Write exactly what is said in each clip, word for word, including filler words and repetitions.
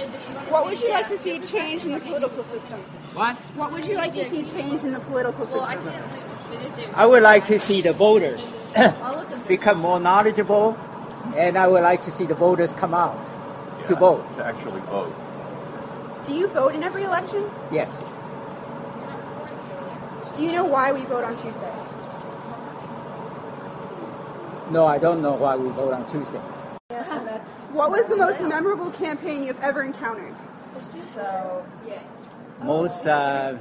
What would you like to see change in the political system? What? What would you like to see change in the political system? I would like to see the voters become more knowledgeable, and I would like to see the voters come out Yeah, to vote. To actually vote. Do you vote in every election? Yes. Do you know why we vote on Tuesday? No, I don't know why we vote on Tuesday. What was the most memorable campaign you've ever encountered? Most uh,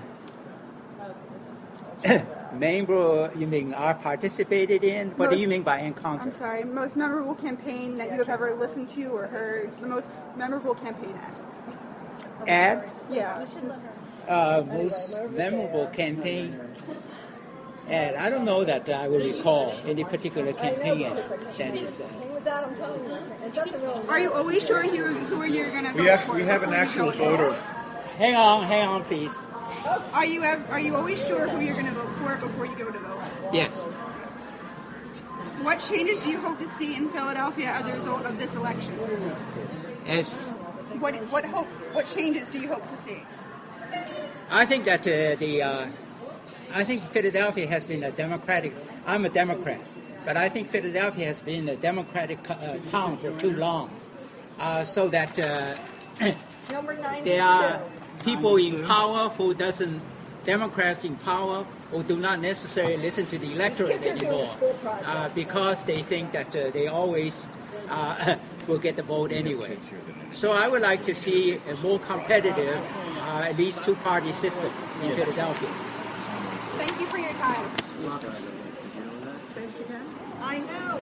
member, you mean are participated in? What do you Most- mean by encounter? I'm sorry, most memorable campaign that you have ever listened to or heard? The most memorable campaign ad? Ad? Yeah. Uh, most memorable campaign. And I don't know that I will recall any particular campaign ad that is. Uh, Are you always sure who, who are you going to vote We have for? we have an before you actual go voter. hang on, hang on, please. Are you ev- are you always sure who you're going to vote for before you go to vote? Yes. What changes do you hope to see in Philadelphia as a result of this election? As What what hope what changes do you hope to see? I think that uh, the uh, I think Philadelphia has been a democratic. I'm a Democrat, but I think Philadelphia has been a democratic uh, town for too long, uh, so that uh, there are people in power who doesn't Democrats in power who do not necessarily listen to the electorate anymore uh, because they think that uh, they always uh, will get the vote anyway. So I would like to see a more competitive, uh, at least two-party system in Philadelphia. Thank you for your time. I know.